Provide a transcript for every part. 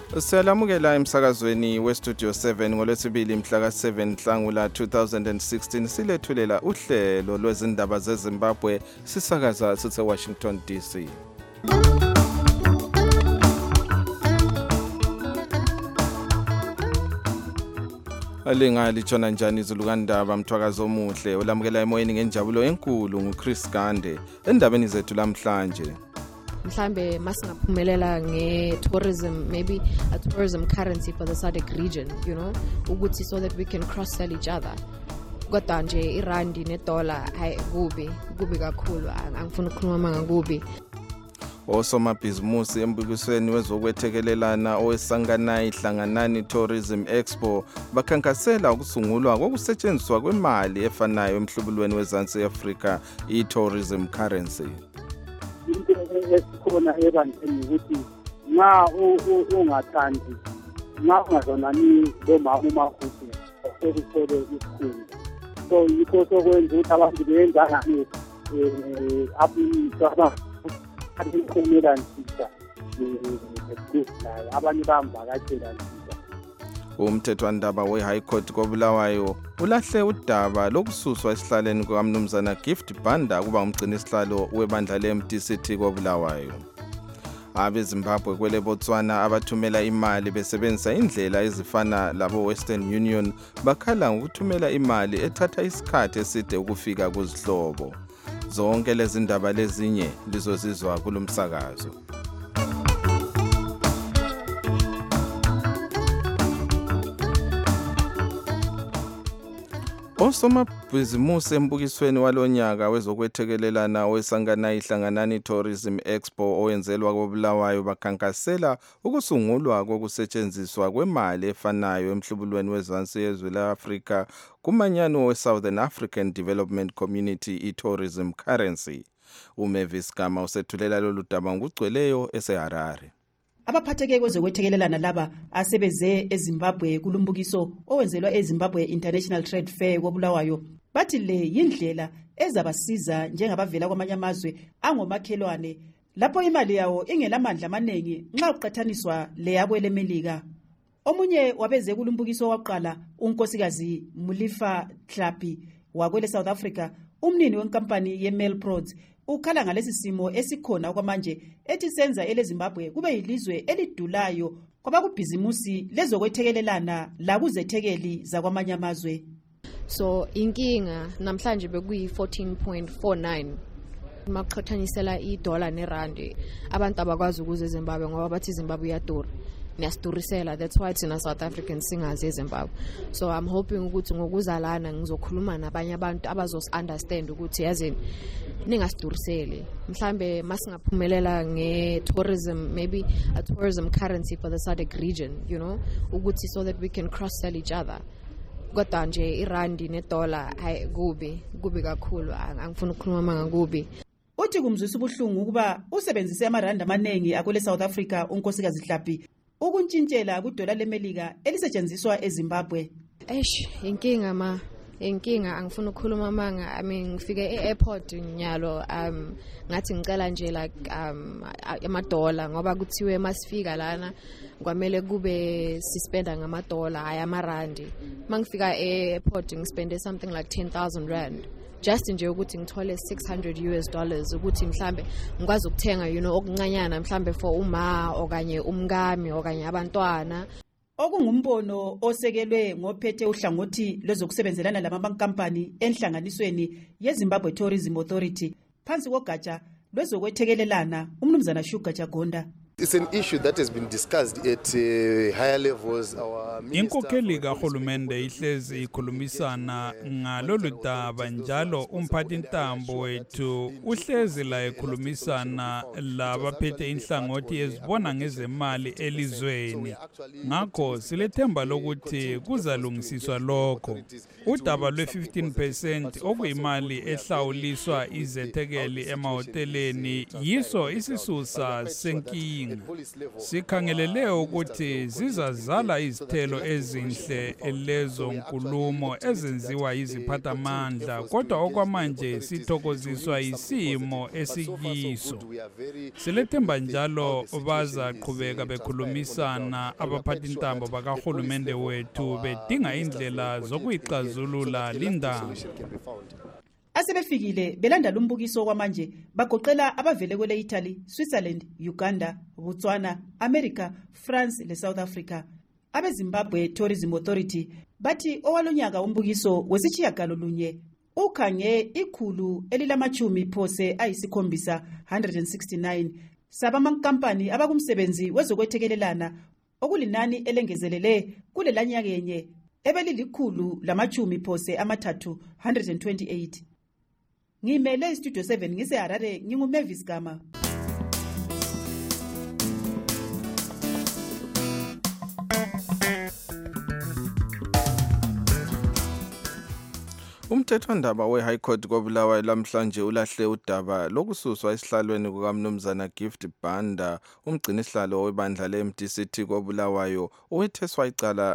Siyalamukela emsakazweni weStudio 7 ngolwesibili mhla ka7 Nhlangula 2016 silethulela uhlelo lwezindaba zeZimbabwe sisakaza sise Washington DC. Alinga litshona njani izulukandaba mthwakazo omuhle olamukela emoyeni ngenjabulo enkulu nguChris Gande endabeni zethu lamhlanje. Mhlambe masingaphumelela nge-tourism, maybe a tourism currency for the SADC region, you know, ukuthi so that we can cross-sell each other. Kodwa nje irandi nedollar hayi kubi kakhulu, angifuni ukukhuluma ngakubi. Osomabhizimusi embukisweni wezokwethekelelana owesangana ihlanganani Tourism Expo bakhankasela ukusungulwa kokusetshenziswa kwemali efanayo emhlubulweni wezansi Afrika i-tourism currency. Into esikhona ebantwini ukuthi nxa ungathandi nxa ungazonani bomama umakhulu osekuthole isikhundla so yikho sokwenza ukuthi abantu benza ngani abaphumela nsisa abanye bamvakatshela nsisa. Umthethwandaba we-High Court koBulawayo ulahle udaba lokususwa esihlaleni kukaMnumzana Gift Banda kuba umgcini isihlalo webandla le-MDC koBulawayo. AbeZimbabwe kwele Botswana abathumela imali besebenzisa indlela ezifana labo Western Union bakhala ngokuthumela imali ethatha isikhathi eside ukufika kuzihlobo. Zonke lezi ndaba lezinye lizozizwa kulomsakazo. Osomabhizimusi embukisweni walonyaka wezokwethekelelana owesangana ihlanganani Tourism Expo owenzelwa koBulawayo bakhankasela ukusungulwa kokusetshenziswa kwemali efanayo emhlubulweni wezansi yezwe leAfrika kumanyano weSouthern African Development Community i-tourism currency. Umavis Gama usethulela lolu daba ngugcweleyo eseHarare. Abaphatheke kwezokwethekelelana laba asebeze eZimbabwe kulumbukiso owenzelwa eZimbabwe International Trade Fair koBulawayo bathi le yindlela ezabasiza njengabavela kwamanye amazwe angomakhelwane lapho imali yawo ingelamandla amaningi nxa uqhathaniswa le yakwele Melika. Omunye wabeze kulumbukiso waqala unkosikazi Mulifa Hlapi wakwele South Africa, umnini wenkampani yeMailProds ukhala ngalesi simo esikhona kwamanje ethi senza eleZimbabwe kube yilizwe elidulayo kwabakubhizimusi lezokwethekelelana lakuzethekeli zakwamanye amazwe. So inkinga namhlanje bekuyi 14.49 maqhathanisela iDollar neRand. Abantu abakwazi ukuze eZimbabwe ngoba bathi Zimbabwe iyadura. Niyasturisela, that's why thina South Africans singazi eZimbabwe. So I'm hoping ukuthi ngokuzalana ngizokhuluma nabanye abantu abazos-understand ukuthi yazini ningasturiseli. Mhlambe masingaphumelela nge-tourism, maybe a tourism currency for the SADC region, you know, ukuthi so that we can cross-sell each other. Kodwa nje irandi nedollar hayi kubi kakhulu, angifuni ukukhuluma ngakubi. Uthi kumzwisa ubuhlungu ukuba usebenzise amarandi amaningi akwele South Africa unkosikazi Hlapi ukuntshintshela kudola leMelika elisetshenziswa eZimbabwe. Inkinga angifuni ukukhuluma manga. Ngifike e-airport nyalo ngathi ngicela nje like amadola ngoba kuthiwe masifika lana kwamele kube sispenda ngamadola hayi amarandi. Mangifika e-airport ngispende something like 10,000 rand. Just nje ukuthi ngithole $600 ukuthi mhlambe ngikwazi ukuthenga okuncanyana mhlambe for uma okanye umngami okanye abantwana. Okungumbono osekelwe ngophethe uhlangothi lezokusebenzelana lamabankampani enhlanganisweni yeZimbabwe Tourism Authority phansi kogatsha lwezokwethekelelana uMnumzana Sugar Jagonda. It's an issue that has been discussed at higher levels. Inkokheli kahulumende ihlezi ikhulumisana ngalolu daba njalo umphathintambo wethu uhlezi la ekhulumisana labaphethe inhlangothi ezibona ngezemali elizweni. Ngakho silethemba lokuthi kuzalungisiswa lokho. Udaba lwe-15% okuyimali ehlawuliswa izethekeli emahoteleni yiso isisusa senkinga. Sikhangelele ukuthi zizazala izithelo ezinhle lezo nkulumo ezenziwa yiziphathamandla, kodwa okwamanje sithokoziswa isimo esikiso. Silethemba njalo bazaqhubeka bekhulumisana abaphathintambo bakahulumende wethu bedinga indlela zokuyixazulula lindaba. Asebefikile belanda lumbukiso kwamanje bagoqela abavele kwele Italy, Switzerland, Uganda, Botswana, America, France le South Africa. Abezimbabwe Tourism Authority bathi owalonyaka umbukiso wesitshiyagalolunye ukhange ikhulu elilamachumi phose ayisikhombisa 169 sabamankampani abakumsebenzi wezokwethekelelana okulinani elengezelele kulelanyakenye ebelilikhulu lamachumi phose amathathu 128. Ngimele Studio 7 ngise Harare nginguMavis Gama. Umthethwandaba we-High Court koBulawayo lamhlanje ulahle udaba lokususwa esihlalweni kukaMnumzana Gift Banda, umgcini sihlalo webandla le-MDCT koBulawayo, owetheswa icala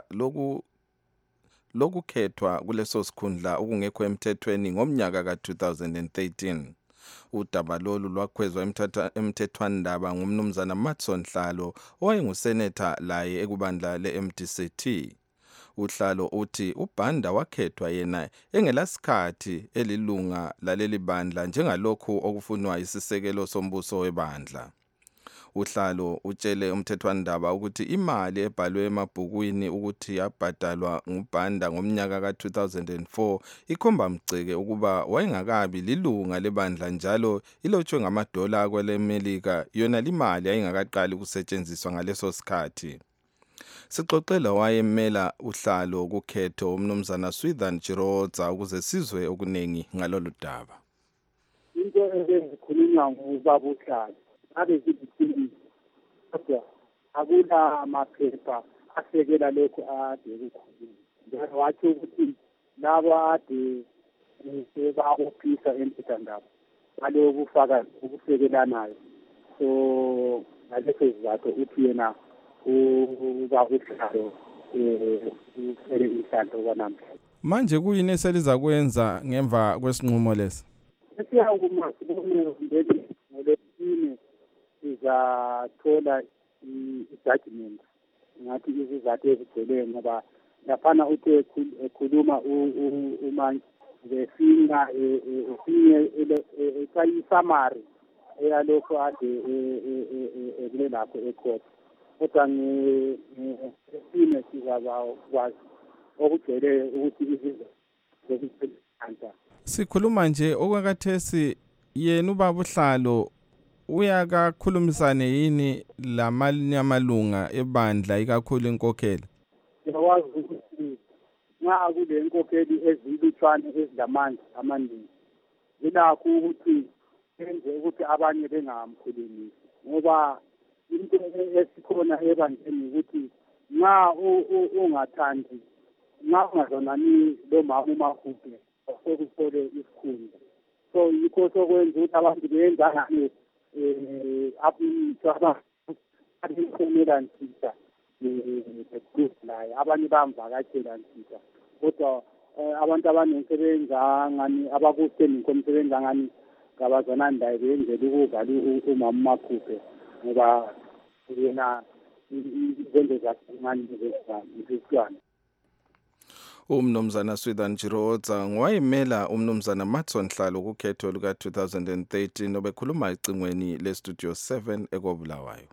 lokukhethwa kuleso sikhundla okungekho emthethweni ngomnyaka ka-2013. Udaba lolu lwakhwezwa emthethwandaba ngumnumzana Matson Hlalo owayenguseneta laye ekubandla le-MDCT. Uhlalo uthi uBanda wakhethwa yena engelasikhathi elilunga laleli bandla njengalokhu okufunwa isisekelo sombuso webandla. Uhlalo utshele umthethwandaba ukuthi imali ebhalwe emabhukwini ukuthi yabhadalwa nguBanda ngomnyaka ka-2004 ikhomba mgceke ukuba wayengakabi lilunga lebandla njalo ilotshwe ngamadola kwelemelika yona limali ayingakaqali ukusetshenziswa ngaleso sikhathi. Sixoxela wayemela uhlalo ukukhetho umnumzana Swithan Chirodza ukuze sizwe okuningi ngalolu daba. Into ezikhulunywa ngubaba uhlalo abezibithini kodwa akula maphepha asekela lokho ade kukhulunywa. Njalo wathi ukuthi laba ade sebabophisa emthethwandaba baloku ufaka ukusekelanayo. So ngaleso sizathu uthi yena ubaba uhlalo usele inhlanhla kwanamhla. Manje kuyini eseliza kwenza ngemva kwesinqumo lesi? Siyakuma sibone ngolesine sizathola i-judgment ngathi izizathu ezigcwele ngoba laphana uthe ekhuluma umanje besinga esinye esayi-summary eyalokho ade ekule lapho ecourt. Kodwa ngesine sizabakwazi okugcwele ukuthi izizathu. Sikhuluma nje okwakathesi yena ubaba uhlalo uyakakhulumisane yini lamanye amalunga ebandla ikakhulu inkokheli? Siyawazi ukuthi nxa kule nkokheli ezilutshwane ezilamandla amaningi zilakho ukuthi enze ukuthi abanye bengamkhulumisi ngoba into esikhona ebandleni ukuthi nxa ungathandi nxa ungazonani lo mama uMakhuphe sekuthole isikhundla. So yikho sokwenza ukuthi abantu benza ngani abimphumela nsisa laye abanye bamvakatshela nsisa kodwa abantu abaningi sebenza ngani abakuseningi komsebenza ngani ngabazanani laye benzela ukuvala umama uMakhuphe ngoba yena izenzo zakhe ngani zeziswana. Umnumzana Swithan Chirodza ngwayemela umnumzana Matson Hlalo kukhetho luka 2013 obekhuluma ecingweni le Studio 7 ekobulawayo.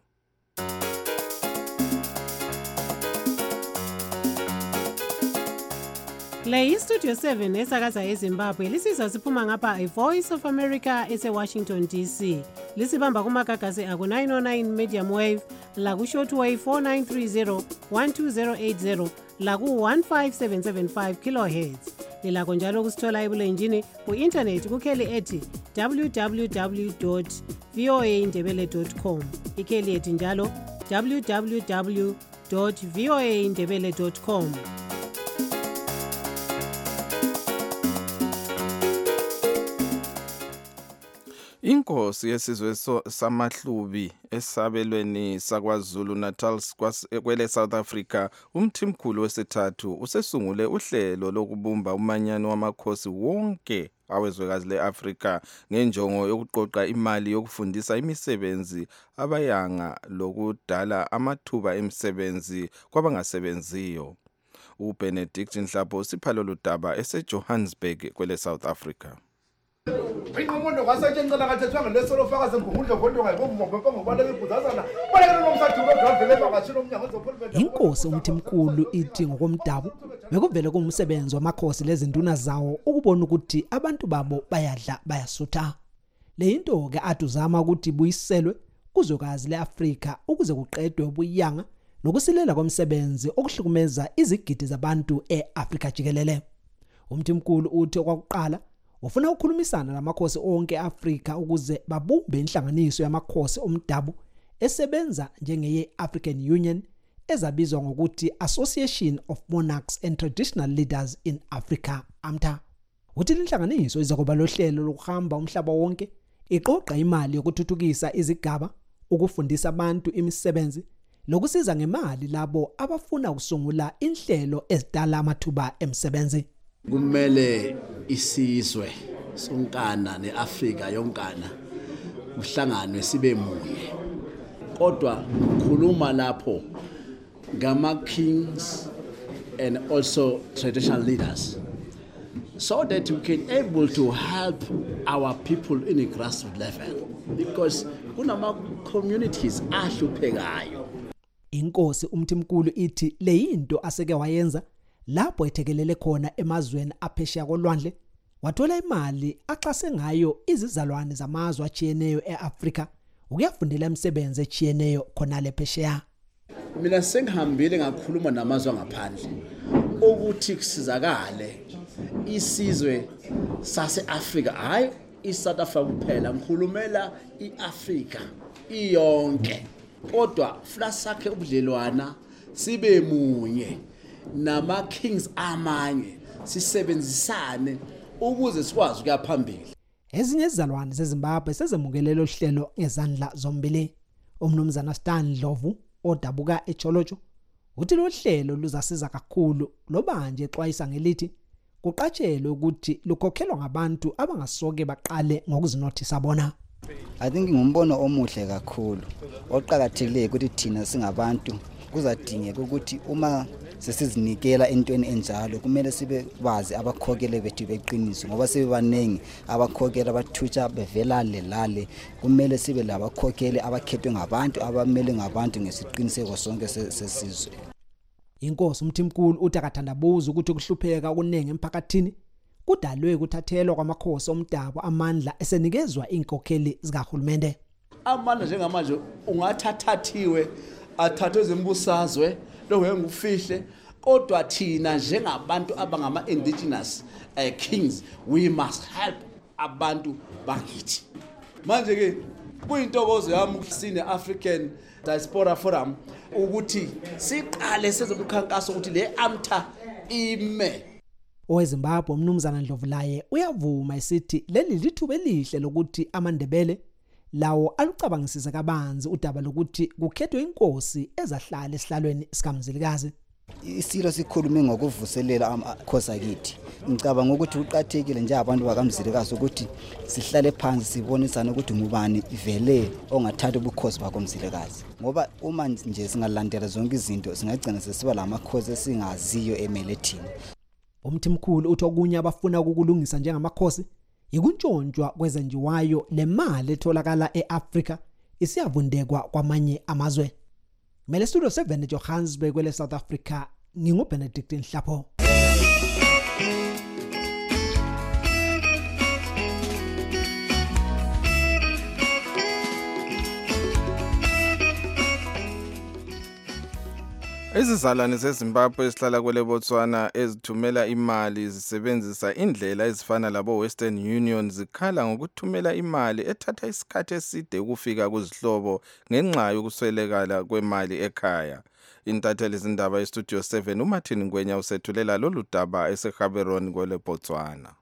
Le iStudio 7 esakaza eZimbabwe lisizwa siphuma ngapha iVoice of America eseWashington DC. Lisibamba kumagagasi aku 909 medium wave, laku shortwave 4930 12080, laku 15775 kilohertz. Lilakho njalo kusithola ebulenjini ku-internet kukheli ethi www.voaindebele.com. Ikheli ethi njalo www.voaindebele.com. Inkosi yesizwe samaHlubi esabelweni saKwaZulu Natal kwele South Africa, umthimkhulu wesithathu usesungule uhlelo lokubumba umanyano wamakhosi wonke awezwekazi leAfrika ngenjongo yokuqoqa imali yokufundisa imisebenzi abayanga lokudala amathuba emisebenzi kwabangasebenziyo. uBenedict Nhlapho usipha lolu daba eseJohannesburg kwele South Africa. Inqomondo ngasetshenziswa ngathethwa ngelesolo fakaze ngumndlo kodwa ngayibomba ngobaleke ibuzazana Inkosi umthimkhulu ithi ngokomdabu bekuvele kumsebenzi wamakhosi lezinduna zawo ukubona ukuthi abantu babo bayadla bayasutha. Le into ke atuzama ukuthi buyiselwe kuzwekazi leAfrika ukuze kuqedwe ubuyanga nokusilela komsebenzi okuhlukumeza izigidi zabantu eAfrika jikelele. Umthimkhulu uthi okwakuqala ufuna ukukhulumisana namakhosi onke eAfrika ukuze babumbe inhlanganiso yamakhosi omdabu esebenza njengeye African Union ezabizwa ngokuthi Association of Monarchs and Traditional Leaders in Africa, AMTA. Uthi inhlanganiso izakuba lohlelo lokuhamba umhlaba wonke iqoqa imali yokuthuthukisa izigaba, ukufundisa abantu imisebenzi lokusiza ngemali labo abafuna ukusungula inhlelo ezidala amathuba emisebenzi. Kumele isizwe sonkana neAfrika yonkana uhlanganwe sibe munye. Kodwa khuluma lapho ngama kings and also traditional leaders so that we can able to help our people in a grassroots level because kunama communities ahluphekayo. Inkosi umthimkhulu ithi le into aseke wayenza lapho ethekelele khona emazweni aphesheya kolwandle wathola imali axase ngayo izizalwane zamazwe achiyeneyo eAfrika ukuyafundela imisebenzi echiyeneyo khona lephesheya. Mina sengihambile ngakhuluma namazwe ngaphandle ukuthi kusizakale isizwe saseAfrika, hayi iSouth Africa kuphela, ngikhulumela iAfrika iyonke. Kodwa funa sakhe ubudlelwana sibe munye nama kings amanye sisebenzisane ukuze sikwazi ukuya phambili. Ezinye izizalwane zeZimbabwe sezemukele lo hlelo ngezandla zombili. Umnumzana Stan Ndlovu odabuka eCholocho uthi lo hlelo luzasiza kakhulu loba nje exwayisa ngelithi kuqatshelwe ukuthi lukhokhelwa ngabantu abangasoke baqale ngokuzinothisa bona. I think ngumbono omuhle kakhulu oqhakathekileyo ukuthi thina singabantu kuzadingeka ukuthi uma sesizinikela entweni enjalo kumele sibe bazi abakhokele bethu beqiniso ngoba sebebanengi abakhokela abathutsha bevela lelale. Kumele sibe labakhokele abakhethwe ngabantu abamele ngabantu ngesiqiniseko sonke sesizwe. Inkosi umthimkhulu uthi akathandabuza ukuthi kuhlupheka okuningi emphakathini kudalwe ukuthathelwa kwamakhosi omdabu amandla esenikezwa inkokheli zikahulumende. Amandla njengamanje ungathathathiwe athathwe zembusazwe lo wengufihle, kodwa thina njengabantu abangama indigenous kings we must help abantu bakithi. Manje ke kuyintokozo yami ukusine African Diaspora Forum ukuthi siqale sezokukhankasa ukuthi le AMTA ime. OweZimbabwe umnumzana Ndlovu laye uyavuma esithi leli lithuba elihle lokuthi amaNdebele lawo alucabangisise kabanzi udaba lokuthi kukhethwe inkosi ezahlala esihlalweni sikaMzilikazi. Isilo sikhulume ngokuvuselela amakhosi akithi. Ngicabanga ukuthi uqathekile nje abantu bakaMzilikazi ukuthi sihlale phansi sibonisana ukuthi ngubani vele ongathatha ubukhosi bakoMzilikazi. Ngoba uma nje singalandela zonke izinto singagcina sesiba lamakhosi esingaziyo emele thina. Umthimkhulu uthi okunye abafuna ukukulungisa njengamakhosi ikuntshontshwa kwezenjiwayo lemali etholakala eAfrika isiyavundekwa kwamanye amazwe. Mele studio 7 eJohannesburg kwele South Africa nginguBenedict Nhlapho. Izizalwane zeZimbabwe esihlala kwele Botswana ezithumela imali zisebenzisa indlela ezifana labo Western Union zikhala ngokuthumela imali ethatha isikhathi eside ukufika kuzihlobo ngenxa yokuswelekala kwemali ekhaya. Intatheli izindaba eStudio 7 uMartin Ngwenya usethulela lolu daba eseGaborone kwele Botswana.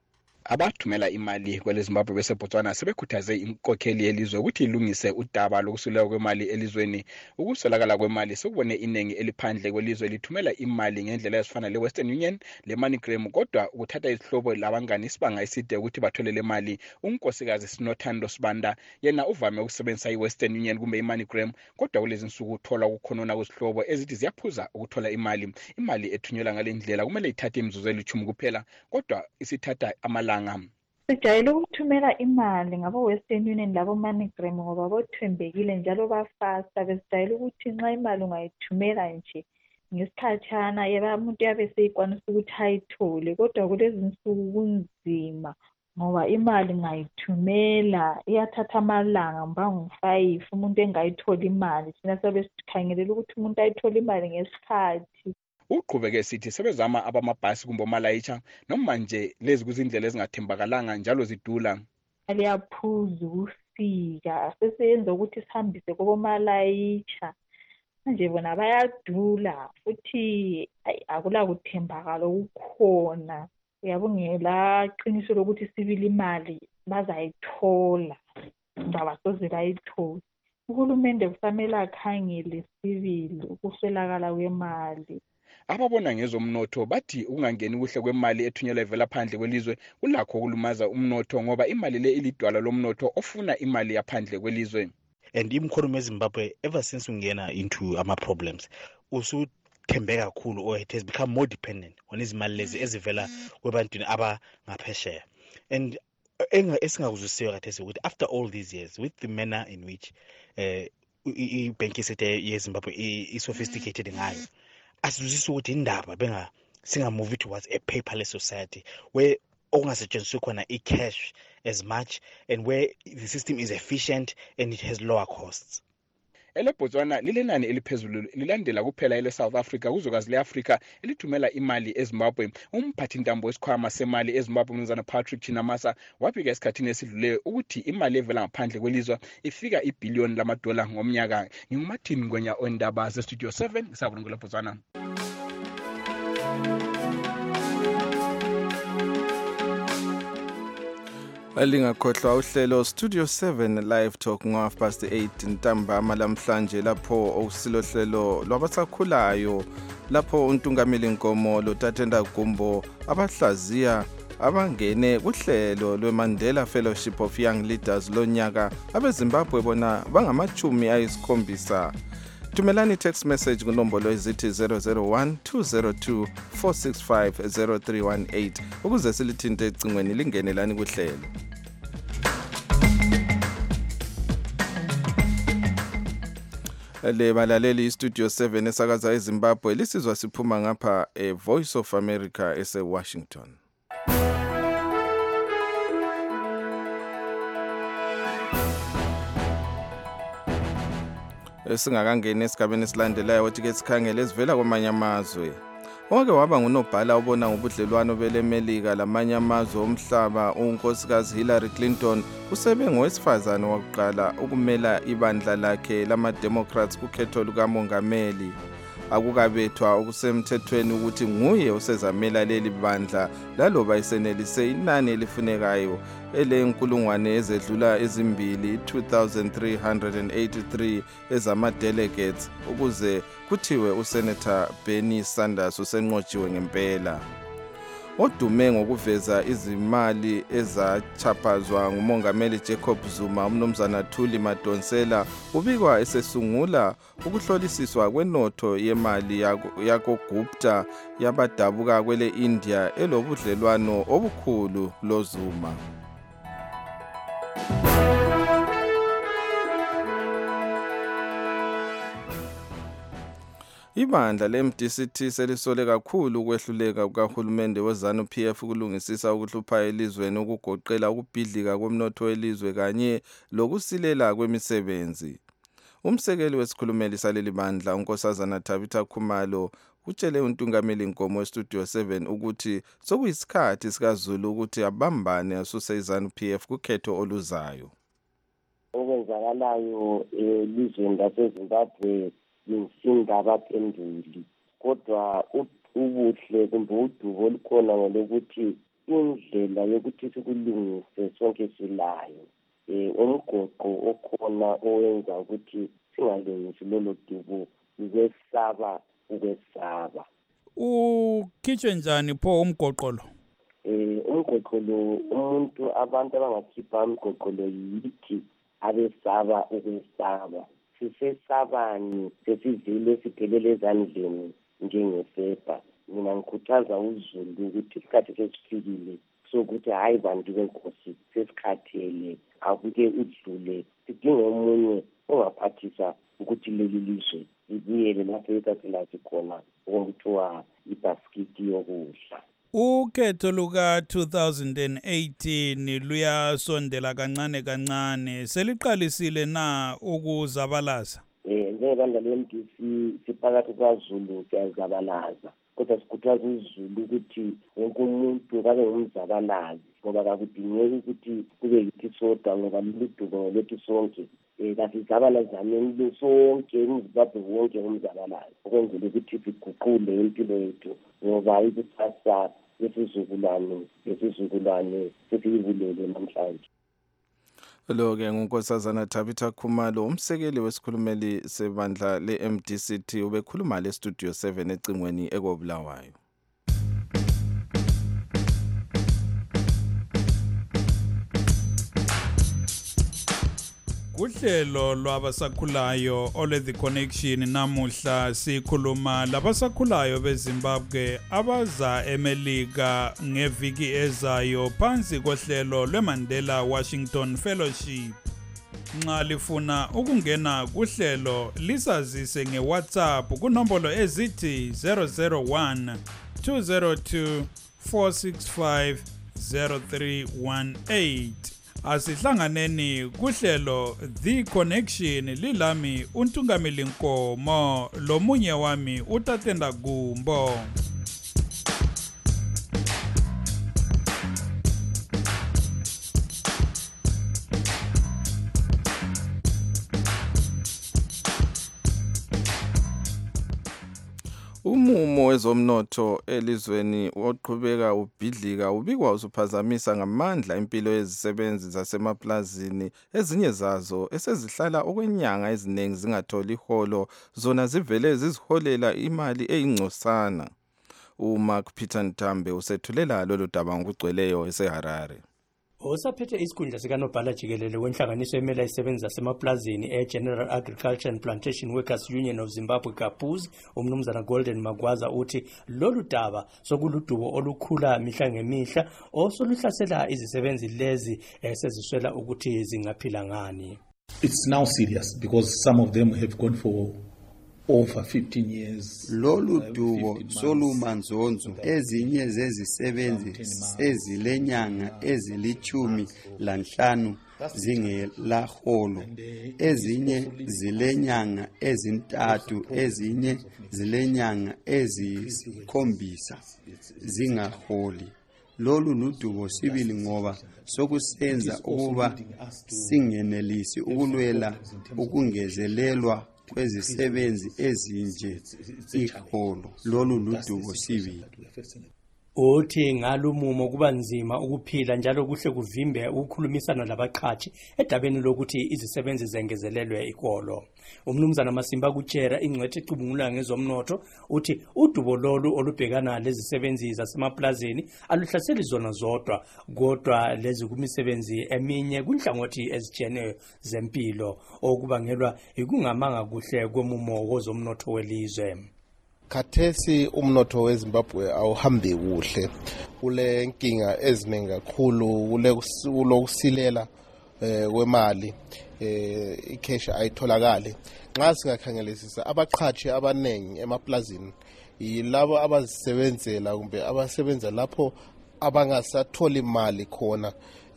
abathumela imali kwele Zimbabwe bese Botswana sebekhuthaze inkokheli yelizwe ukuthi ilungise udaba lokusulelwa kwemali elizweni. Ukuswelakala kwemali sekubone iningi eliphandle kwelizwe lithumela imali ngendlela ezifana le-Western Union le-MoneyGram, kodwa ukuthatha izihlobo labangani isibanga eside ukuthi bathole le mali. Unkosikazi Sinothando Sibanda yena uvame ukusebenzisa i-Western Union kumbe i-MoneyGram, kodwa kulezi nsuku uthola ukukhonona kwezihlobo ezithi ziyaphuza ukuthola imali. Imali ethunyelwa ngale ndlela kumele ithathe imizuzu elithumi kuphela, kodwa isithatha amalanga. Sijayele ukuthumela imali ngabo-Western Union labo-MoneyGram ngoba bothembekile njalo bafasta. Besijayele ukuthi nxa imali ungayithumela nje ngesikhatshana umuntu yabe seyikwanisa ukuthi ayithole, kodwa kulezi nsuku kunzima ngoba imali ngayithumela iyathatha amalanga mbangu-5 umuntu engayithola imali. Thina sabe sikhangelela ukuthi umuntu ayithole imali ngesikhathi. Uqhubeke sithi sebezama abamabhasi kumbe omalayitsha noma nje lezi kuzindlela ezingathembakalanga njalo zidula. Liyaphuza ukufika seseyenza ukuthi sihambise kobomalayitsha manje bona bayadula futhi akula kuthembakala ukukhona. Uyabongela qiniso lokuthi sibili imali bazayithola ngoba basoze bayithole. Uhulumende kusamele akhangele sibili ukuswelakala kwemali. Ababona ngezomnotho bathi ukungangeni kuhle kwemali ethunyelwa ivela phandle kwelizwe kulakho ukulumaza umnotho ngoba imali le ilidwala lomnotho ofuna imali yaphandle kwelizwe. And imkhonomi yeZimbabwe ever since ungena into ama-problems usuthembeka kakhulu, or it has become more dependent on izimali lezi ezivela kwebantwini abangaphesheya. And esingakuzwisiyo khathesi ukuthi after all these years with the manner in which i-banking sector yeZimbabwe i-sophisticated ngayo, asizwisisi ukuthi indaba singamove towards a paperless society where okungasetshenziswa khona i-cash as much and where the system is efficient and it has lower costs. EleBotswana lilenani eliphezulu lilandela kuphela ele-South Africa kuzokazi le-Africa elithumela imali eZimbabwe. Umphathi ntambo wesikhwama semali eZimbabwe Mnumzana Patrick Chinamasa wabika esikhathini esidluleyo ukuthi imali evela ngaphandle kwelizwe ifika $1 billion ngomnyaka. Ngingumathini Ngwenya ondaba ze-Studio 7 ngisabonga leBotswana. Lingakhohlwa uhlelo Studio 7 Live Talk ngo8 ntambama lamhlanje lapho okusilohlelo lwabasakhulayo lapho uNtungameli Nkomo loTathenda Gumbo abahlaziya abangene kuhlelo lweMandela Fellowship of Young Leaders lonyaka abeZimbabwe bona bangama-70. Thumelani text message kunombolo ezithi 001 202 465 0318 ukuze silithinte ecingweni lingenelani kuhlelo. Le balaleli iStudio 7 esakaza eZimbabwe lisizwa siphuma ngapha Voice of America ese-Washington. Singakangeni esigabeni esilandelayo ukuthi ke sikhangele esivela kwamanye amazwe. Wake waba ngunobhala obona ngobudlelwano beleMelika lamanye amazwe omhlaba unkosikazi Hillary Clinton usebe ngowesifazane wokuqala ukumela ibandla lakhe lama-Democrats kukhetho lukamongameli. Akukabethwa okusemthethweni ukuthi nguye usezamela leli bandla laloba isenelise inani elifunekayo elenkulungwane ezedlula ezimbili 2383 ezama-delegates ukuze kuthiwe uSenator Bernie Sanders usenqotshiwe ngempela. Odume ngokuveza izimali ezachaphazwa ngumongameli Jacob Zuma uMnumzana Thuli Madonsela ubikwa esesungula ukuhlolisiswa kwenotho yemali yako Gupta yabadabuka kwele India elobudlelwano obukhulu loZuma. Ibandla le-MDCT selisole kakhulu ukwehluleka kukahulumende weZANU-PF ukulungisisa ukuhlupha elizweni ukugoqela ukubhidlika kwemnotho welizwe kanye lokusilela kwemisebenzi. Umsekeli wesikhulumeli saleli bandla unkosazana Tabitha Khumalo utshele uNtungameli Nkomo weStudio 7 ukuthi sokuyisikhathi sikaZulu ukuthi abambane asuse iZANU-PF kukhetho oluzayo. Okwenzakalayo elizweni laseZimbabwe insindaba phambili kodwa ubuhle kumbe udubo olukhona ngolokuthi indlela yokuthi sikulungise sonke silayo. Umgoqo okhona owenza ukuthi singalungisi lolo dubo ukwesaba. Ukhitshwe njani pho umgoqo lo? Umgoqo lo umuntu abantu abangakhipha umgoqo lo yithi abesaba ukwesaba. Sisesabani sesivile siphelele ezandleni njengesepa. Mina ngikhuthaza uZulu ukuthi isikhathi sesifikile sokuthi hayi bantu benkosi sesikhathele akuke udlule sidinga omunye ongaphathisa ukuthi leli lizwe libuyele lapho esathelathi khona okuthiwa ibhaskiti yokudla. Ukhetho luka 2018 luyasondela kancane seliqalisile na ukuzabalaza? Njengebandla le-MDC siphakathi kwaZulu siyazabalaza, kodwa sikhuthaza uZulu ukuthi wonke umuntu kabe ngumzabalazi ngoba kakudingeki ukuthi kube yithi sodwa ngoba ludubo lethu sonke. Kasizabalazaneni sonke umZimbabwe wonke ngumzabalazi ukwenzela ukuthi siguqule impilo yethu ngoba ikusasa lesizukulwane sesiyivulele namhlanje. Lo-ke ngunkosazana Tabitha Khumalo, umsekeli wesikhulumeli sebandla le-MDCT, ubekhuluma le-Studio 7 ecingweni ekobulawayo. Kuhlelo lwabasakhulayo ole The Connection namuhla sikhuluma labasakhulayo beZimbabwe abaza eMelika ngeviki ezayo phansi kohlelo lweMandela Washington Fellowship. Nxa lifuna ukungena kuhlelo lisazise ngeWhatsApp kunombolo ezithi 001 202 465 0318. Asihlanganeni kuhlelo The Connection, lilami uNtungameli Nkomo lomunye wami uTatenda Gumbo. Umumo wezomnotho elizweni oqhubeka ubhidlika ubikwa usuphazamisa ngamandla impilo yezisebenzi zasemaplazini, ezinye zazo esezihlala okwenyanga eziningi zingatholi iholo, zona zivele ziziholela imali eyingcosana. uMark Peter Ntambe usethulela lolu daba ngokugcweleyo eseHarare. Osaphethe isikhundla sikanobhala jikelele wenhlanganiso emela isebenzi zasemaplazini e-General Agriculture and Plantation Workers Union of Zimbabwe GAPUZ, umnumzana Golden Magwaza uthi lolu daba sokuludubo olukhula mihla ngemihla osoluhlasela izisebenzi lezi eseziswela ukuthi zingaphila ngani. It's now serious because some of them have gone for over 15 years. Lolu dubo solumanzonzo, ezinye zezisebenzi ezilenyanga ezilichumi lanhlanu zingelaholo, ezinye zilenyanga ezintathu, ezinye zilenyanga ezisikhombisa zingaholi. Lolu ludubo sibili ngoba sokusenza ukuba singenelisi ukulwela ukungezelelwa kwezisebenzi ezinje iholo. Lolu ludubo sibili. Uthi ngalumumo kuba nzima ukuphila njalo kuhle kuvimbe ukukhulumisana labaqhathi edabeni lokuthi izisebenzi zengezelelwe iholo. Umnumzana Masimba Kutshera ingcwethi ecubungula ngezomnotho uthi udubo lolu olubhekana lezisebenzi zasemaplazini aluhlaseli zona zodwa, kodwa lezi kumisebenzi eminye kunhlangothi ezitshiyeneyo zempilo okubangelwa ikungamanga kuhle komumo wozomnotho welizwe. Khathesi umnotho weZimbabwe awuhambi kuhle, kule nkinga eziningi kakhulu, kulokusilela kwemali, icash ayitholakali. Nxa singakhangelisisa abaqhathi abanengi emaplazini yilabo abazisebenzela kumbe abasebenza lapho abangasatholi imali khona,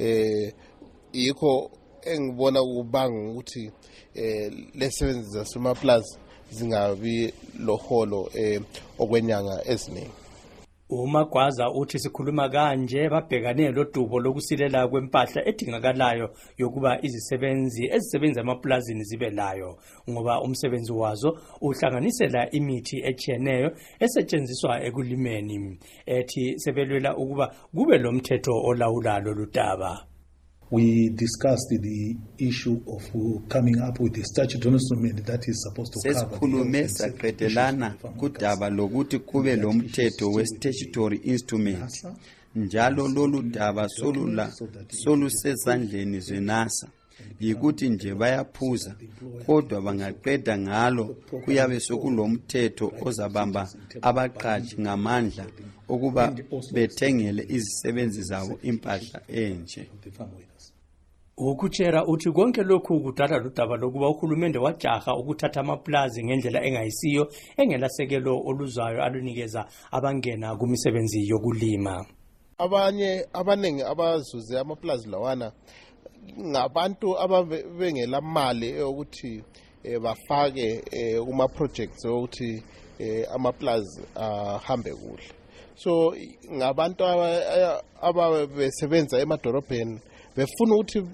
yikho engibona kubanga ukuthi lesebenzi zasemaplazi zingabi loholo okwenyanga eziningi. uMagwaza uthi sikhuluma kanje babhekane lodubo lokusilela kwempahla edingakalayo yokuba izisebenzi ezisebenza emaplazini zibe layo ngoba umsebenzi wazo uhlanganisela imithi echiyeneyo esetshenziswa ekulimeni ethi sebelwela ukuba kube lomthetho olawulalo ludaba. We discussed the issue of coming up with a statutory instrument that is supposed to cover. Sesikhulume saqedelana kudaba lokuthi kube lomthetho we-statutory instrument. Njalo lolu daba solusezandleni zeNASA. Yikuthi nje bayaphuza kodwa bangaqeda ngalo kuyabe sokulomthetho ozabamba abaqashi ngamandla ukuba bethengele izisebenzi zabo impahla enje. Ukutshera uthi konke lokhu kudala ludaba lokuba uhulumende wajaha ukuthatha amaplazi ngendlela engayisiyo engelasekelo oluzayo alunikeza abangena kumisebenzi yokulima. Abanye abaningi abazuze amaplazi lawana ngabantu ababengela mali ukuthi bafake kuma projects ukuthi amaplazi ahambe kuhle. So ngabantu ababesebenza emadorobheni befuna ukuthi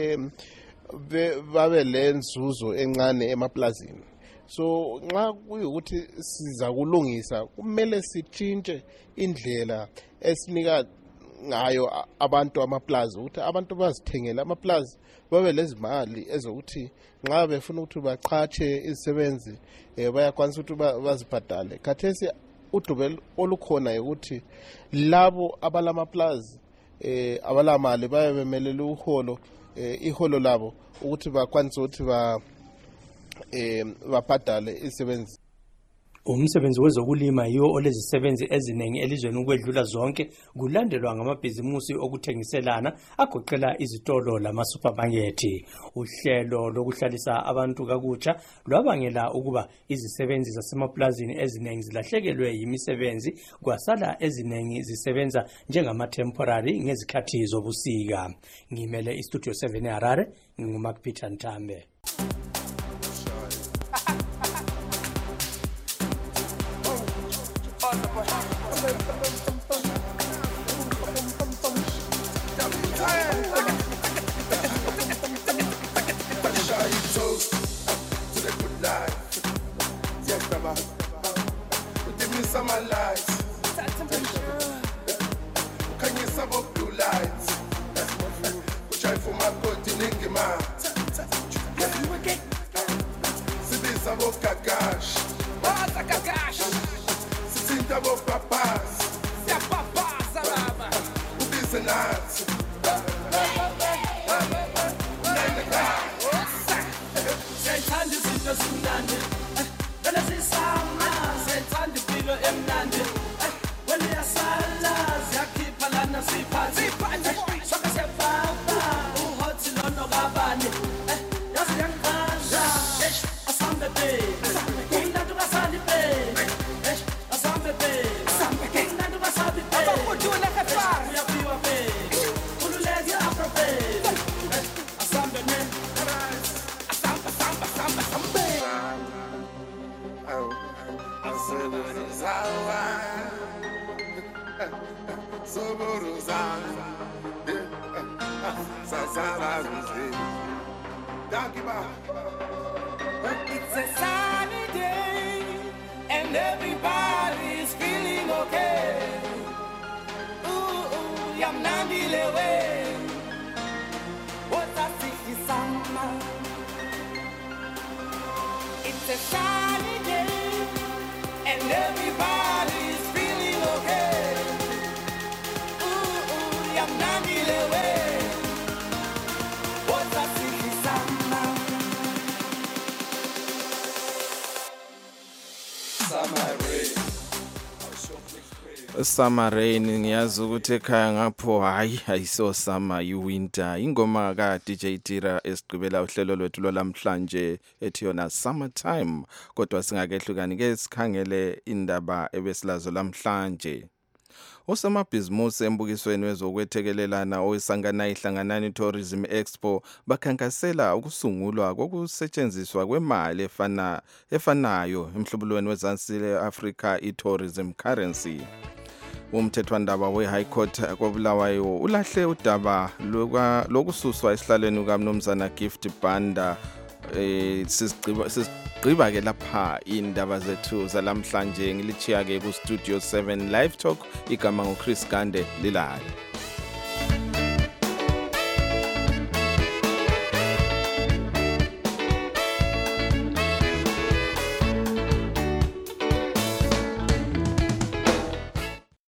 babe lenzuzo encane emaplazini. So nxa kuyukuthi siza kulungisa kumele sitshintshe indlela esinika ngayo abantu amaplazi ukuthi abantu bazithengele amaplazi babe lezimali ezokuthi nxa befuna ukuthi baqhatshe izisebenzi bayakwanisa ukuthi bazibhadale. Khathesi udube olukhona ukuthi labo abalamaplazi abalamali baye bemelele uholo iholo labo ukuthi bakwanise ukuthi babhadale izisebenzi. Umsebenzi wezokulima yiwo olezisebenzi eziningi elizweni ukwedlula zonke kulandelwa ngamabhizimusi okuthengiselana agoqela izitolo lamasupermarket. Uhlelo lokuhlalisa abantu kakutsha lwabangela ukuba izisebenzi zasemaplazini eziningi zilahlekelwe yimisebenzi kwasala eziningi zisebenza njengama-temporary ngezikhathi zobusika. Ngimele istudio 7 eHarare, nginguMark Ntambe. It's a sunny day and everybody's feeling okay. Ooh, yamnandile we. What's a city summer? It's a sunny day and everybody's feeling okay. Ooh, yamnandile we. What's a city summer? Summer rain ngiyazi ukuthi ekhaya ngapho hayi ayiso summer winter. Ingoma ka DJ Tira esiqhubela uhlelo lwethu lwamhlanje ethi yona summertime, kodwa singakehlukani ke sikhangele indaba ebesilazo lamhlanje. Osamabhizimusi embukisweni wezokwethekelelana oyisangana ihlanganani Tourism Expo bakhankasela ukusungulwa kokusetshenziswa kwemali efanayo emhlubulweni wezansi leAfrica i-tourism currency. umthethwandaba we-High Court koBulawayo ulahle udaba lokususwa esihlalweni kukamnumzana Gift Banda. Sigqiba ke lapha indaba zethu zalamhlanje ngilichiya ke ku Studio 7 Live Talk igama ngoChris Gande lilala.